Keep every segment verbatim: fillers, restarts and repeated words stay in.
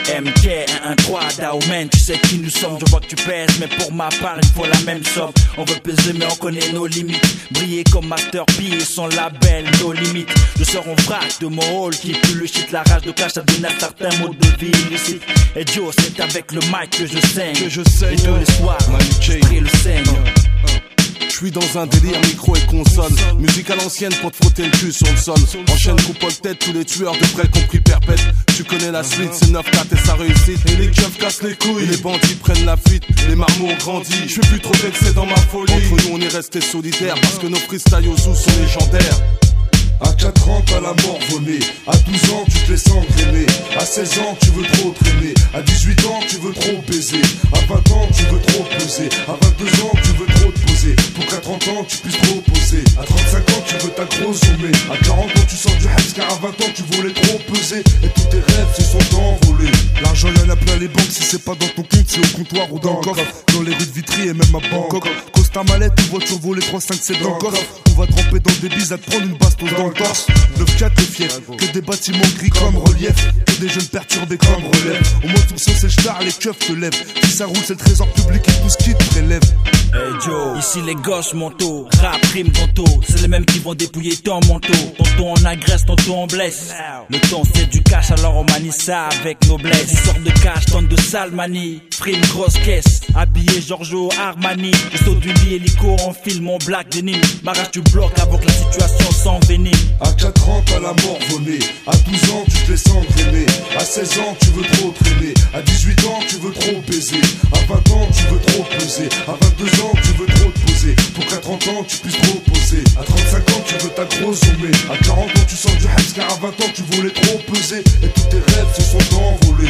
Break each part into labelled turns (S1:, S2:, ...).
S1: M K un un trois Daomen, tu sais qui nous sommes, je vois que tu pèses, mais pour ma part il faut la même somme. On veut peser mais on connaît nos limites, briller comme Master P et son label, nos limites. Je sors en vrac de mon hall qui pue le shit, la rage de cash, ça donne un certain mode de vie illicite. Et Joe, c'est avec le mic que je saigne,
S2: que je saigne.
S1: Et tous les soirs, je prie le saigne.
S2: Je suis dans un délire micro et console. Musique à l'ancienne pour te frotter le cul sur le sol. Enchaîne coupole tête, tous les tueurs de près compris perpète. Tu connais la suite, c'est neuf quatre et sa réussite. Et les keufs cassent les couilles, et les bandits prennent la fuite. Les marmots ont grandi, je fais plus trop d'excès dans ma folie. Entre nous on est resté solidaires parce que nos freestyles au zoo sont légendaires.
S3: À quatre ans t'as la mort volée, à douze ans tu te laisses engrainer, à seize ans tu veux trop traîner, à dix-huit ans tu veux trop baiser, à vingt ans tu veux trop peser, à vingt-deux ans tu veux trop te poser, pour qu'à trente ans tu puisses trop poser, à trente-cinq ans tu veux ta grosse zoomer, à quarante ans tu sors du hype car à vingt ans tu voulais trop peser, et tous tes rêves se sont envolés.
S4: L'argent y'en a plein les banques, si c'est pas dans ton compte c'est au comptoir ou dans le coffre, dans les rues de Vitry et même à Bangkok. Costa mallette ou voiture volée trois cinq c'est dans le coffre, on va tremper dans des bises à te prendre une baston dans le torse. neuf quatre est fier, que des bâtiments gris comme relief, que des jeunes perturbés comme relève. Au moins tout ça c'est star, les keufs te lèvent. Si ça roule c'est le trésor public et tout ce qui te prélève.
S1: Hey Joe, ici les gosses manteau, rap rime tonto, c'est les mêmes qui vont dépouiller ton manteau. Tantôt on agresse, tantôt on blesse. Le temps c'est du cash alors on manie ça avec noblesse. Histoire de cash, tonne de sale manie, frime grosse caisse, habillé Giorgio Armani. Je saute du lit hélico, on file mon black denim, m'arrache du bloc avant que la situation s'envenime.
S3: À quatre ans t'as la mort volée, à douze ans tu te laisses engrainer, à seize ans tu veux trop traîner, à dix-huit ans tu veux trop baiser, à vingt ans tu veux trop peser, à vingt-deux ans tu veux trop te poser, pour qu'à trente ans tu puisses trop poser, à trente-cinq ans tu veux ta grosse zoomer, à quarante ans tu sors du hype car à vingt ans tu voulais trop peser, et tous tes rêves se sont envolés.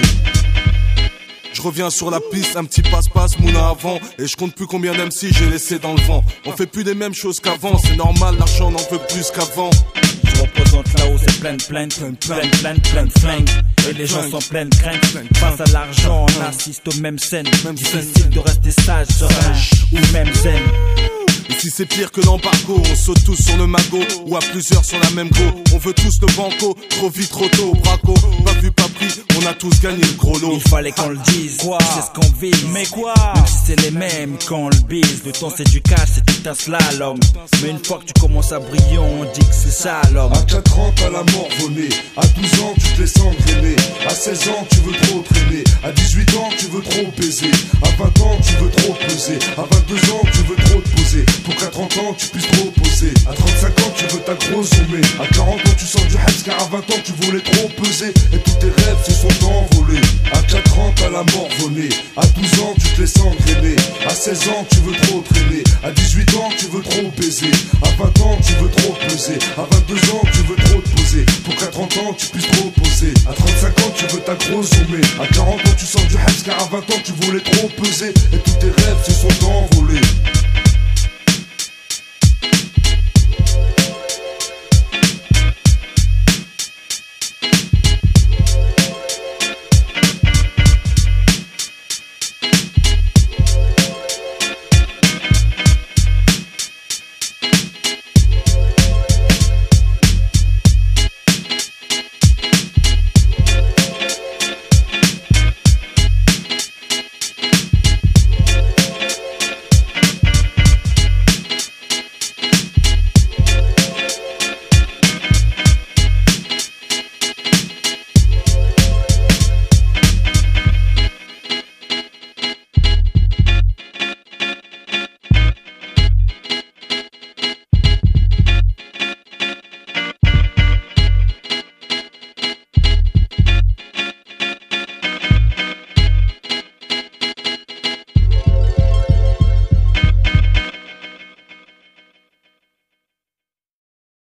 S2: Je reviens sur la piste, un petit passe-passe, Mouna avant. Et je compte plus combien d'M C j'ai laissé dans le vent. On fait plus les mêmes choses qu'avant, c'est normal, l'argent n'en veut plus qu'avant.
S1: Je représente là-haut, c'est plein de plaintes, plein de plaintes, plein de plein de flingues. Et les gens sont pleins de craintes. Face à l'argent, on assiste aux mêmes scènes. Difficile de rester sage, serein ou même zen.
S2: Ici c'est pire que l'embargo, on saute tous sur le magot ou à plusieurs sur la même go. On veut tous le banco, trop vite, trop tôt, braco. Pas vu, pas pris, on a tous gagné le gros lot.
S1: Il fallait qu'on le dise, quoi, c'est ce qu'on vise. Mais quoi, même si c'est les mêmes qu'on le bise. Le temps c'est du cash, c'est tout un slalom. Mais une fois que tu commences à briller, on dit que c'est ça l'homme.
S3: À quatre ans t'as la mort volée, à douze ans tu te laisses engrainer, à seize ans tu veux trop traîner, à dix-huit ans tu veux trop baiser, à vingt ans tu veux trop peser, à vingt-deux ans tu veux trop te poser, pour qu'à trente ans tu puisses trop poser, à trente-cinq ans tu veux ta grosse zoomer, à quarante ans tu sors du hype car à vingt ans tu voulais trop peser, et tous tes rêves se sont envolés. À quatre ans t'as la mort volée, à douze ans tu te laisses engrainer, à seize ans tu veux trop traîner, à dix-huit ans tu veux trop baiser, à vingt ans tu veux trop peser, à vingt-deux ans tu veux trop te poser, pour qu'à trente ans tu puisses trop poser, à trente-cinq ans tu veux ta grosse zoomer, à quarante ans tu sors du hype car à vingt ans tu voulais trop peser, et tous tes rêves se sont envolés.